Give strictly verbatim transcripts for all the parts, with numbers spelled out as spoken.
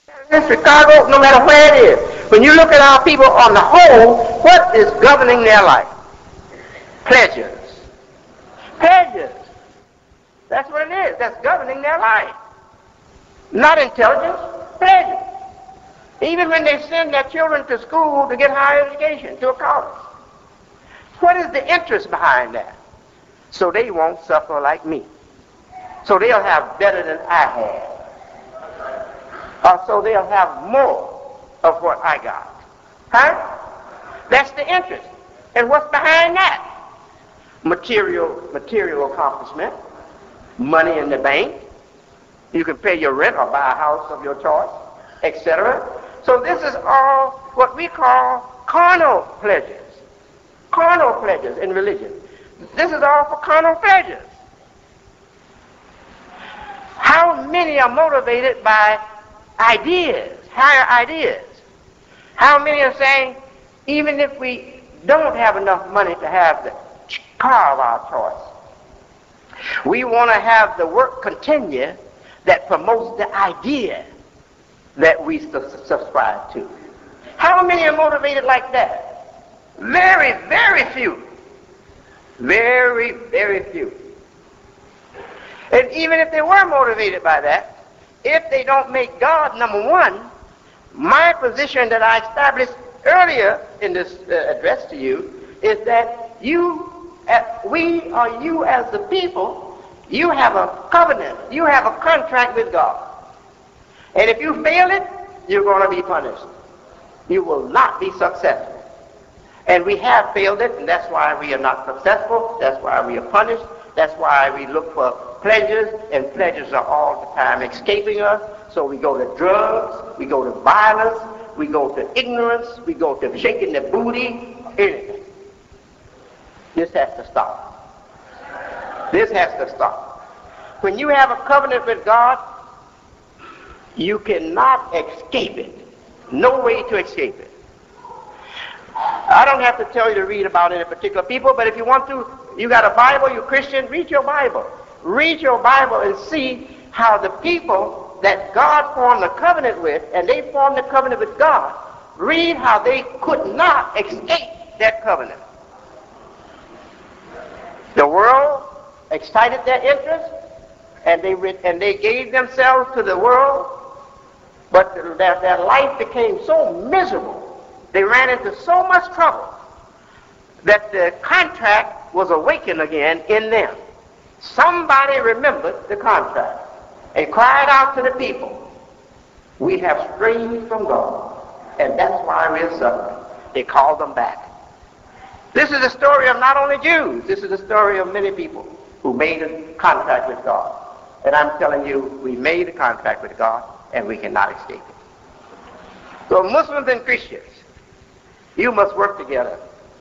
In Chicago, no matter where it is, when you look at our people on the whole, what is governing their life? Pleasures. Pleasures. That's what it is. That's governing their life. Not intelligence, pleasure. Even when they send their children to school to get higher education, to a college. What is the interest behind that? So they won't suffer like me. So they'll have better than I have. Or so they'll have more of what I got. Huh? That's the interest. And what's behind that? Material, material accomplishment. Money in the bank. You can pay your rent or buy a house of your choice, et cetera. So this is all what we call carnal pleasures. Carnal pleasures in religion. This is all for carnal pleasures. How many are motivated by ideas, higher ideas? How many are saying, even if we don't have enough money to have the car of our choice, we want to have the work continue that promotes the idea that we su- subscribe to. How many are motivated like that? Very, very few. Very, very few. And even if they were motivated by that, if they don't make God number one, my position that I established earlier in this uh, address to you is that you, uh, we or you as the people, you have a covenant, you have a contract with God. And if you fail it, you're going to be punished. You will not be successful. And we have failed it, and that's why we are not successful. That's why we are punished. That's why we look for pleasures, and pleasures are all the time escaping us. So we go to drugs, we go to violence, we go to ignorance, we go to shaking the booty, anything. This has to stop. This has to stop. When you have a covenant with God, you cannot escape it. No way to escape it. I don't have to tell you to read about any particular people, but if you want to, you got a Bible, you're Christian, read your Bible. Read your Bible and see how the people that God formed a covenant with, and they formed a covenant with God, read how they could not escape that covenant. The world excited their interest, and they re- and they gave themselves to the world, but their, their life became so miserable. They ran into so much trouble that the contract was awakened again in them. Somebody remembered the contract and cried out to the people, we have strayed from God, and that's why we're suffering. They called them back. This is the story of not only Jews, this is the story of many people who made a contract with God. And I'm telling you, we made a contract with God, and we cannot escape it. So Muslims and Christians, you must work together.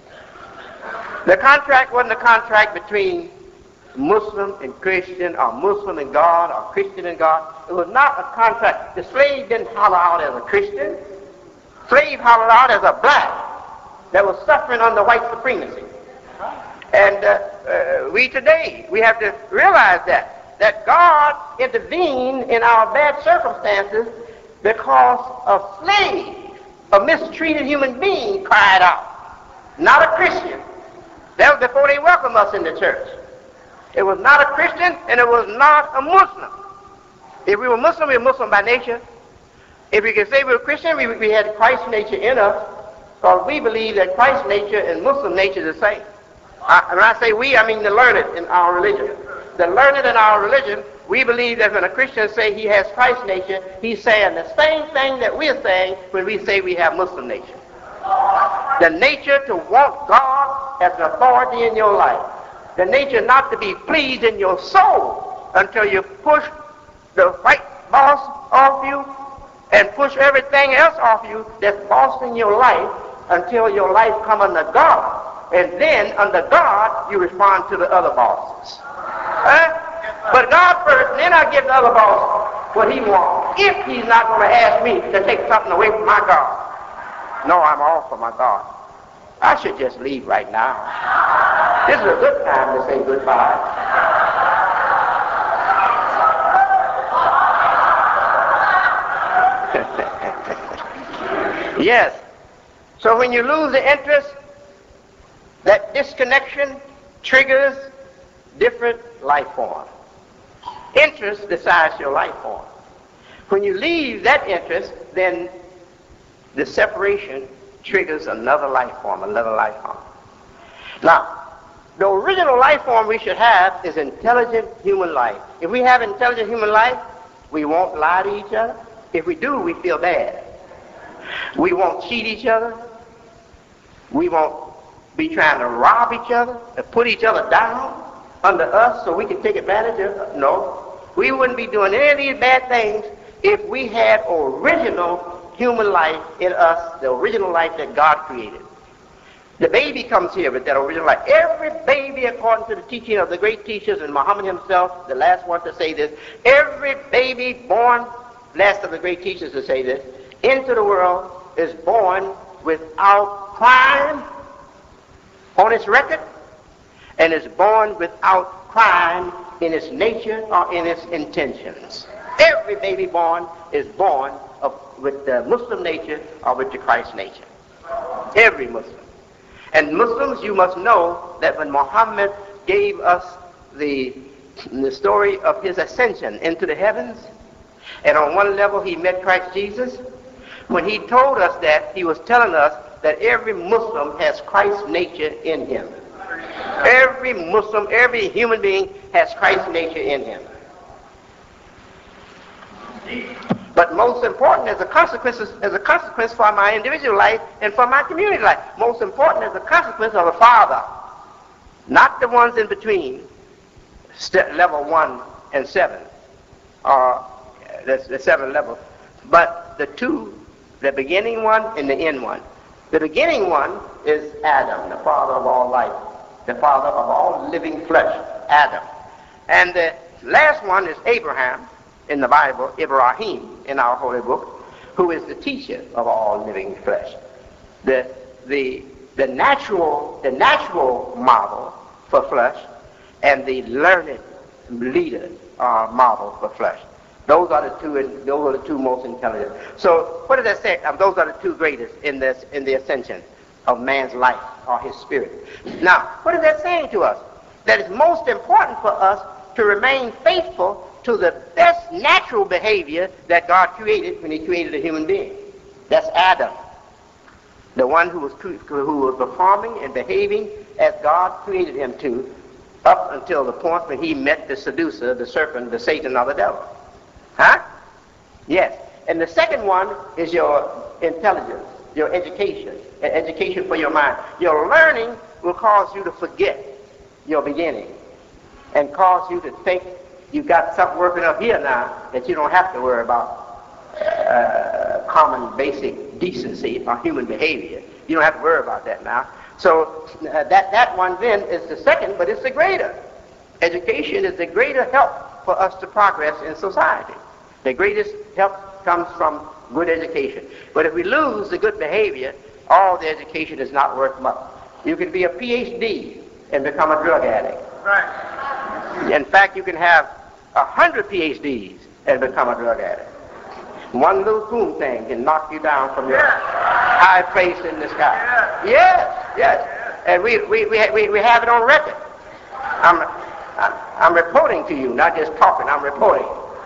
The contract wasn't a contract between Muslim and Christian, or Muslim and God, or Christian and God. It was not a contract. The slave didn't holler out as a Christian. Slave hollered out as a black that was suffering under white supremacy. And uh, uh, we today, we have to realize that, that God intervened in our bad circumstances because a slave, a mistreated human being, cried out. Not a Christian. That was before they welcomed us in the church. It was not a Christian, and it was not a Muslim. If we were Muslim, we were Muslim by nature. If we could say we were Christian, we, we had Christ's nature in us, because we believe that Christ's nature and Muslim nature is the same. I, when I say we, I mean the learned in our religion. The learned in our religion, we believe that when a Christian say he has Christ's nature, he's saying the same thing that we're saying when we say we have Muslim nature. The nature to want God as an authority in your life. The nature not to be pleased in your soul until you push the white boss off you and push everything else off you that's bossing your life until your life come under God. And then under God, you respond to the other bosses. Huh? But God first, and then I give the other boss what he wants, if he's not going to ask me to take something away from my God. No, I'm all for my God. I should just leave right now. This is a good time to say goodbye. Yes. So when you lose the interest, that disconnection triggers different life forms. Interest decides your life form. When you leave that interest, then the separation triggers another life form, another life form. Now, the original life form we should have is intelligent human life. If we have intelligent human life, we won't lie to each other. If we do, we feel bad. We won't cheat each other. We won't be trying to rob each other and put each other down under us so we can take advantage of. No, we wouldn't be doing any of these bad things if we had original human life in us, the original life that God created. The baby comes here with that original life. Every baby, according to the teaching of the great teachers and Muhammad himself, the last one to say this, every baby born, last of the great teachers to say this, into the world is born without crime on its record, and is born without crime in its nature or in its intentions. Every baby born is born of, with the Muslim nature or with the Christ nature. Every Muslim. And Muslims, you must know that when Muhammad gave us the, the story of his ascension into the heavens, and on one level he met Christ Jesus, when he told us that, he was telling us that every Muslim has Christ's nature in him. Every Muslim, every human being has Christ's nature in him. But most important as a consequence, as a consequence for my individual life and for my community life, most important as a consequence of a father, not the ones in between, step, level one and seven, or the, the seven levels, but the two, the beginning one and the end one. The beginning one is Adam, the father of all life, the father of all living flesh, Adam. And the last one is Abraham in the Bible, Ibrahim in our holy book, who is the teacher of all living flesh. The, the, the, natural, the natural model for flesh and the learned leader uh, model for flesh. Those are the two. Those are the two most intelligent. So, what does that say? Um, those are the two greatest in this in the ascension of man's life or his spirit. Now, what is that saying to us? That it's most important for us to remain faithful to the best natural behavior that God created when He created a human being. That's Adam, the one who was who was performing and behaving as God created him to, up until the point when he met the seducer, the serpent, the Satan, or the devil. Huh? Yes. And the second one is your intelligence, your education, an education for your mind. Your learning will cause you to forget your beginning and cause you to think you've got something working up here now that you don't have to worry about uh, common basic decency or human behavior. You don't have to worry about that now. So uh, that, that one then is the second, but it's the greater. Education is the greater help for us to progress in society. The greatest help comes from good education. But if we lose the good behavior, all the education is not worth much. You can be a P H D and become a drug addict. Right. In fact, you can have a hundred P H Ds and become a drug addict. One little coon thing can knock you down from your yeah. high place in the sky. Yeah. Yes, yes. And we, we, we, we, we have it on record. I'm, I'm, I'm reporting to you, not just talking, I'm reporting.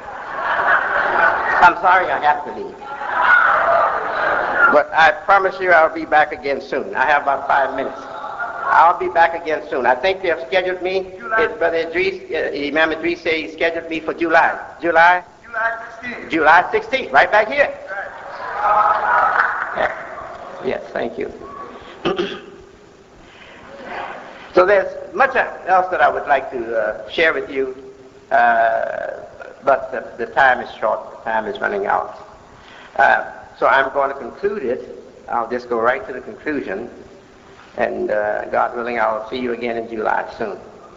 I'm sorry I have to leave. But I promise you I'll be back again soon. I have about five minutes. I'll be back again soon. I think they have scheduled me, it, Brother Idris, uh, Imam Idris said he scheduled me for July. July? July sixteenth. July sixteenth, right back here. Right. Yes, thank you. So there's much else that I would like to uh, share with you, uh, but the, the time is short, the time is running out. Uh, so I'm going to conclude it. I'll just go right to the conclusion, and uh, God willing, I'll see you again in July soon.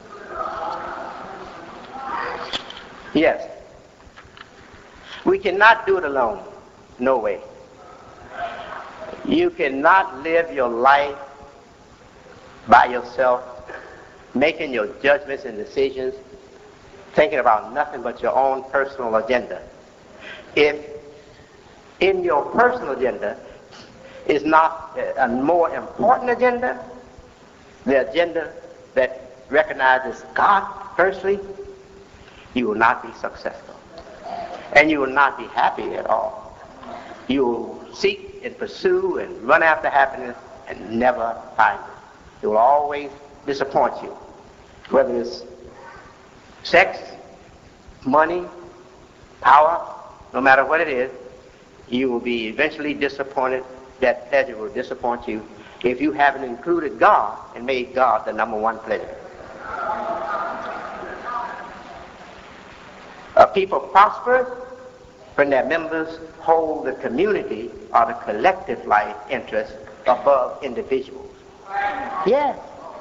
Yes. We cannot do it alone. No way. You cannot live your life by yourself, making your judgments and decisions, thinking about nothing but your own personal agenda. If in your personal agenda is not a more important agenda, the agenda that recognizes God firstly, you will not be successful. And you will not be happy at all. You will seek and pursue and run after happiness and never find it. It will always disappoint you. Whether it's sex, money, power, no matter what it is, you will be eventually disappointed. That pleasure will disappoint you if you haven't included God and made God the number one pleasure. A people prosper when their members hold the community or the collective life interest above individuals. Yes.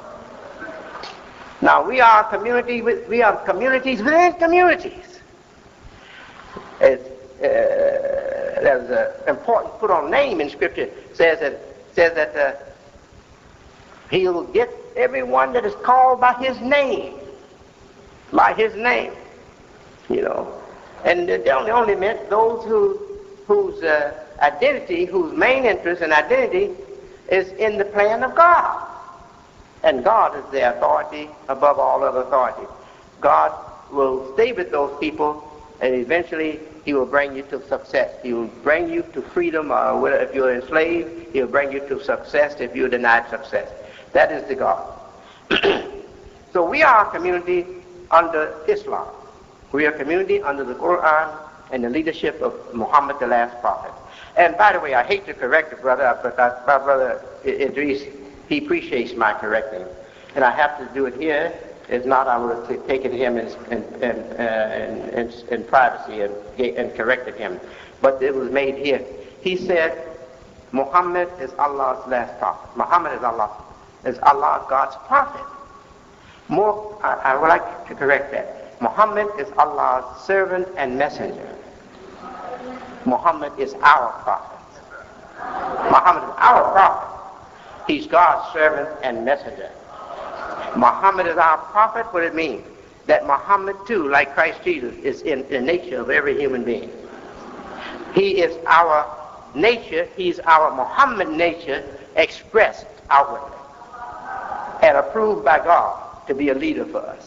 Now we are community with, we are communities within communities. It's, uh, there's an important put on name in Scripture. Says that says that uh, He'll get everyone that is called by His name, by His name. You know, and they only, only meant those who, whose uh, identity, whose main interest and identity is in the plan of God. And God is the authority above all other authority. God will stay with those people, and eventually He will bring you to success. He will bring you to freedom, or if you're enslaved, He will bring you to success if you're denied success. That is the God. So we are a community under Islam. We are a community under the Quran and the leadership of Muhammad, the last prophet. And by the way, I hate to correct the brother, but I, my brother Idris, he appreciates my correcting. And I have to do it here. If not, I would have taken him in, in, in, uh, in, in, in privacy and, and corrected him. But it was made here. He said, Muhammad is Allah's last prophet. Muhammad is Allah, is Allah, God's prophet. More, I, I would like to correct that. Muhammad is Allah's servant and messenger. Muhammad is our prophet. Muhammad is our prophet. He's God's servant and messenger. Muhammad is our prophet. What it means? That Muhammad too, like Christ Jesus, is in the nature of every human being. He is our nature. He's our Muhammad nature expressed outwardly and approved by God to be a leader for us.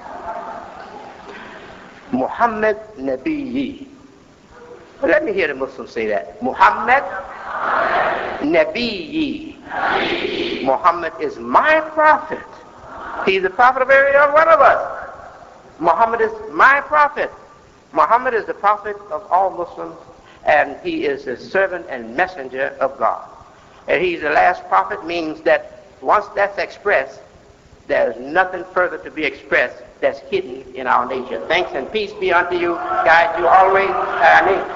Muhammad Nabiyyi. Well, let me hear the Muslims say that. Muhammad Nabiyyi. Muhammad is my prophet. He's the prophet of every one of us. Muhammad is my prophet. Muhammad is the prophet of all Muslims, and he is the servant and messenger of God. And he's the last prophet means that once that's expressed, there's nothing further to be expressed that's hidden in our nature. Thanks and peace be unto you. Guide you always. Amen.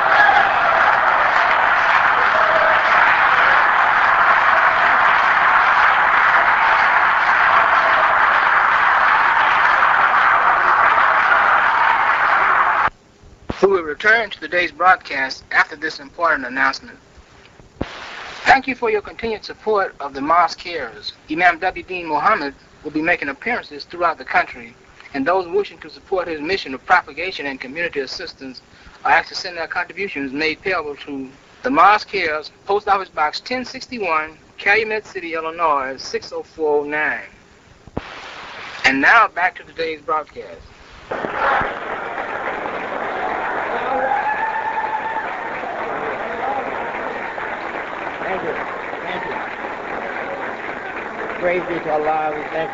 We will return to today's broadcast after this important announcement. Thank you for your continued support of the Mosque Cares. Imam W. Deen Muhammad will be making appearances throughout the country, and those wishing to support his mission of propagation and community assistance are asked to send their contributions made payable to the Mosque Cares, Post Office Box ten sixty-one, Calumet City, Illinois, six oh four oh nine. And now back to today's broadcast. Thank you. Thank you. Praise be to Allah. We thank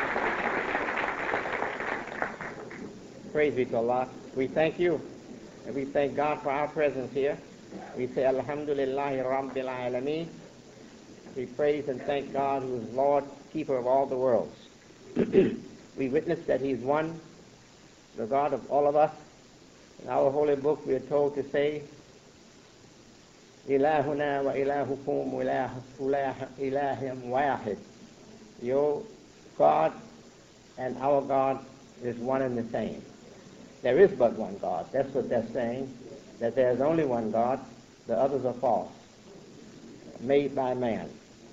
you. Praise be to Allah. We thank you. And we thank God for our presence here. We say Alhamdulillahi Rabbil Alameen. We praise and thank God who is Lord, keeper of all the worlds. We witness that He is one, the God of all of us. In our holy book we are told to say, Ilahuna wa ilahukum ilahim wahid. Your God and our God is one and the same. There is but one God. That's what they're saying, that there is only one God. The others are false, made by man.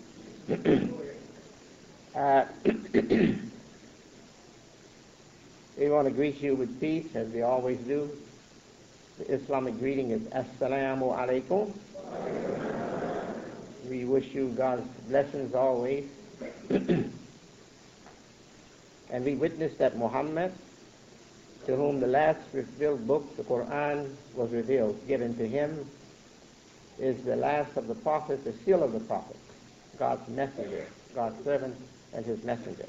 uh, we want to greet you with peace, as we always do. The Islamic greeting is Assalamu alaikum. we wish you God's blessings always. And we witness that Muhammad, to whom the last revealed book, the Quran, was revealed, given to him, is the last of the prophets, the seal of the prophets, God's messenger, God's servant and his messenger.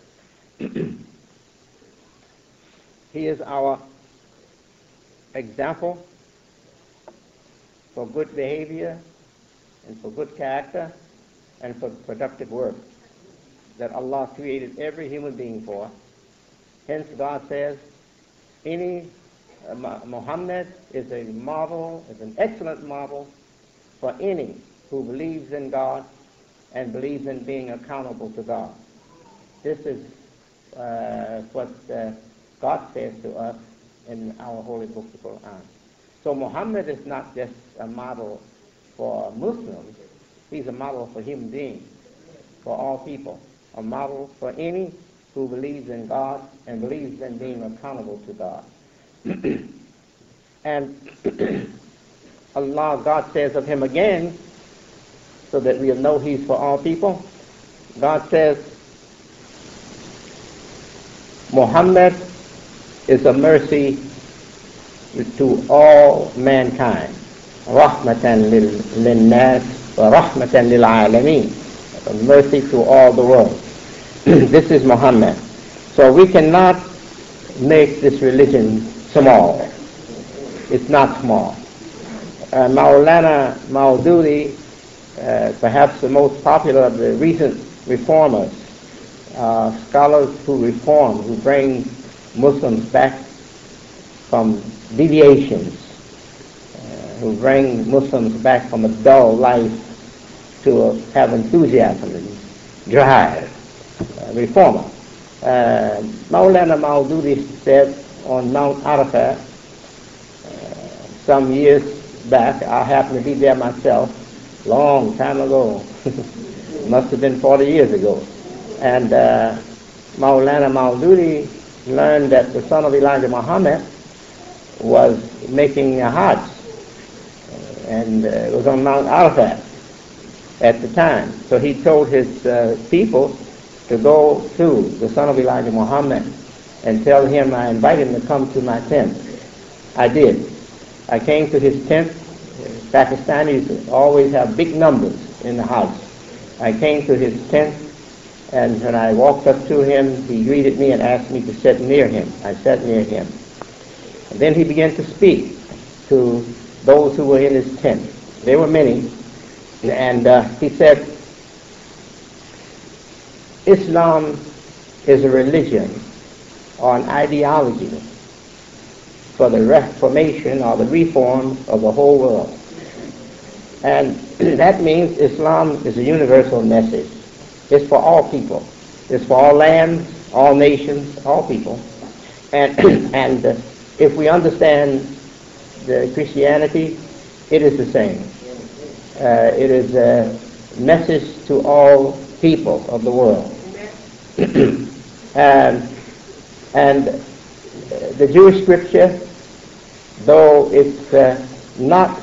He is our example for good behavior and for good character and for productive work that Allah created every human being for. Hence God says, any uh, Muhammad is a model, is an excellent model for any who believes in God and believes in being accountable to God. This is uh, what uh, God says to us in our holy book, the Quran. So Muhammad is not just a model for Muslims, he's a model for human beings, for all people, a model for any who believes in God and believes in being accountable to God. And Allah, God says of him again, so that we'll know he's for all people, God says, Muhammad is a mercy to all mankind. Rahmatan lil-nas wa rahmatan lil-alameen. A mercy to all the world. This is Muhammad. So we cannot make this religion small. It's not small. Uh, Maulana Maududi, uh, perhaps the most popular of the recent reformers, uh, scholars who reform, who bring Muslims back from deviations, uh, who bring Muslims back from a dull life to a, have enthusiasm and drive. Uh, reformer. Uh, Maulana Maududi said on Mount Arafat uh, some years back, I happened to be there myself, long time ago, must have been forty years ago, and uh, Maulana Maududi learned that the son of Elijah Muhammad was making a Hajj, and uh, it was on Mount Arafat at the time. So he told his uh, people to go to the son of Elijah Muhammad and tell him I invite him to come to my tent. I did. I came to his tent. Pakistanis always have big numbers in the house. I came to his tent, and when I walked up to him, he greeted me and asked me to sit near him. I sat near him. And then he began to speak to those who were in his tent. There were many. And uh, he said, Islam is a religion or an ideology for the reformation or the reform of the whole world. And that means Islam is a universal message. It's for all people. It's for all lands, all nations, all people. And, and uh, if we understand the Christianity, it is the same. Uh, it is a message to all people of the world. and, and the Jewish scripture, though it's uh, not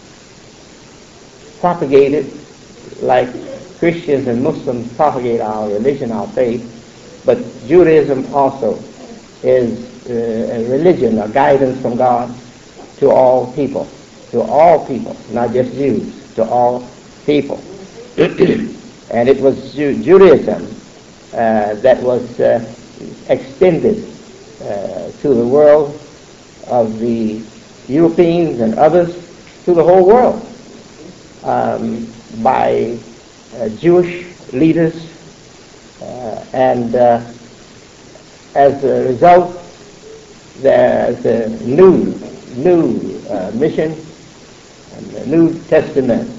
propagated like Christians and Muslims propagate our religion, our faith, but Judaism also is uh, a religion, a guidance from God to all people, to all people, not just Jews, to all people. And it was Ju- Judaism uh, that was uh, extended uh, to the world of the Europeans and others, to the whole world, um, by uh, Jewish leaders, uh, and uh, as a result, there's a new, new uh, mission, and the New Testament.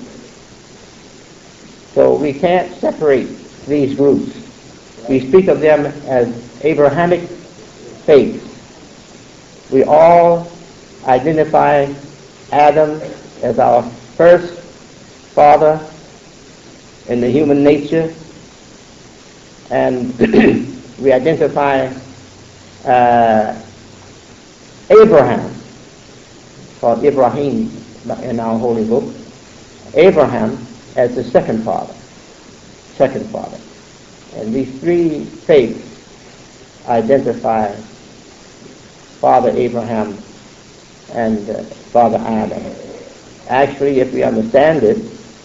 So we can't separate these groups. We speak of them as Abrahamic faith. We all identify Adam as our first father in the human nature, and we identify uh, Abraham, called Ibrahim in our holy book, Abraham as the second father. Second father. And these three faiths identify Father Abraham and uh, Father Adam. Actually, if we understand it,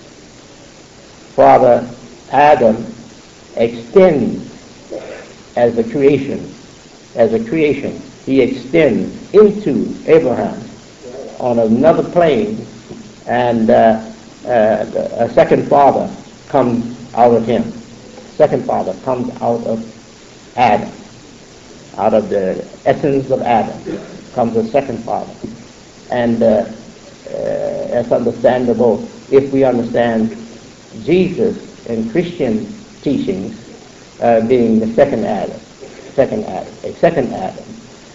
Father Adam extends as a creation, as a creation. He extends into Abraham on another plane, and uh, uh, a second father comes out of him. Second father comes out of Adam. Out of the essence of Adam comes a second father. And uh, uh, it's understandable if we understand Jesus and Christian teachings uh, being the second Adam, second Adam, a second Adam.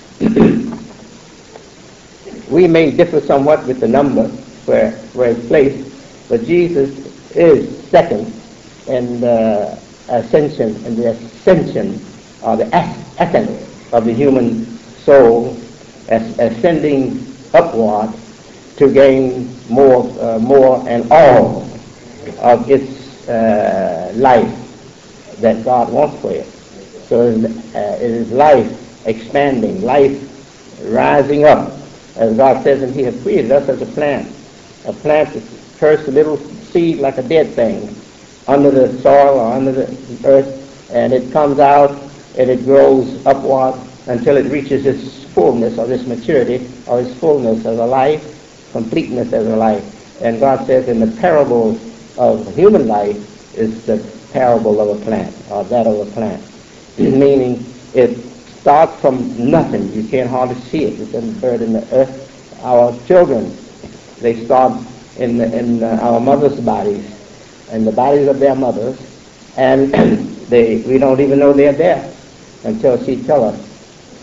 We may differ somewhat with the number where, where it's placed, but Jesus is second in the ascension, in the ascension, or the essence of the human soul, as ascending upward to gain more, uh, more and all of its uh, life that God wants for it. So it is, uh, it is life expanding, life rising up, as God says, and He has created us as a plant. A plant is first a little seed like a dead thing under the soil or under the earth, and it comes out and it grows upward until it reaches its fullness or its maturity or its fullness as a life, completeness as a life. And God says in the parable of human life is the parable of a plant, or that of a plant, meaning it starts from nothing. You can't hardly see it. It's in the bird in the earth. Our children, they start in, the, in uh, our mothers' bodies, in the bodies of their mothers, and they we don't even know they're there until she tells us.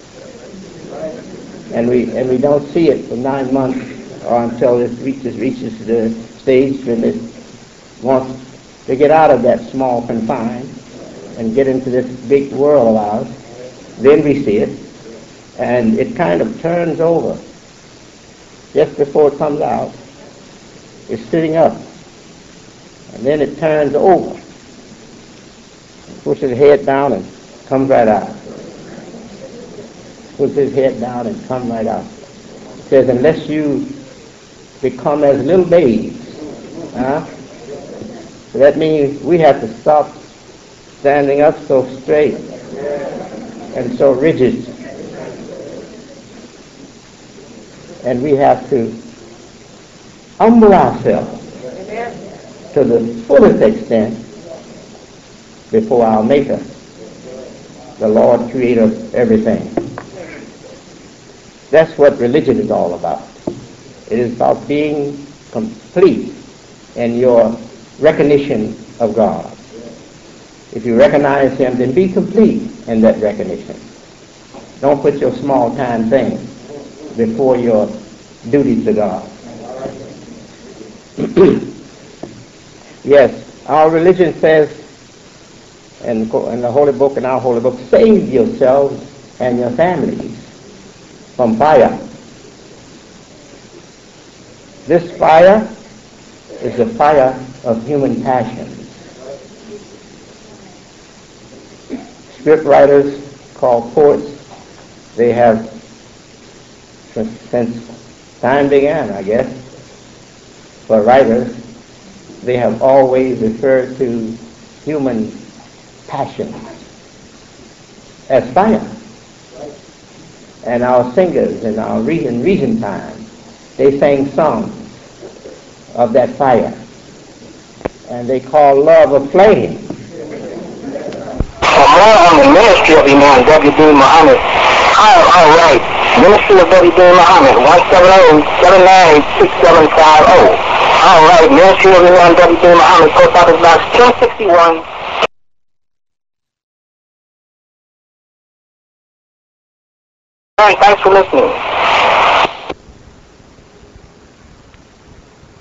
And we and we don't see it for nine months or until it reaches reaches the stage when it wants to get out of that small confine and get into this big world of ours. Then we see it, and it kind of turns over. Just before it comes out, it's sitting up, and then it turns over, pushes its head down and comes right out. Puts his head down and come right out. It says, unless you become as little babes, huh? So that means we have to stop standing up so straight and so rigid. And we have to humble ourselves to the fullest extent before our Maker, the Lord creator of everything. That's what religion is all about. It is about being complete in your recognition of God. If you recognize Him, then be complete in that recognition. Don't put your small-time thing before your duty to God. Yes, our religion says in, in the Holy Book, in our Holy Book, save yourselves and your families from fire. This fire is the fire of human passions. Script writers called poets, they have, since, since time began, I guess, for writers, they have always referred to human passions as fire. And our singers in our region, region time, they sang songs of that fire. And they call love a flame. For more on the ministry of Imam W D Muhammad, call our right, Ministry of W D Muhammad, one seven zero, seven nine six seven five zero. All right, Ministry of Imam W D Muhammad, Post Office Box ten sixty-one. All right, thanks for listening.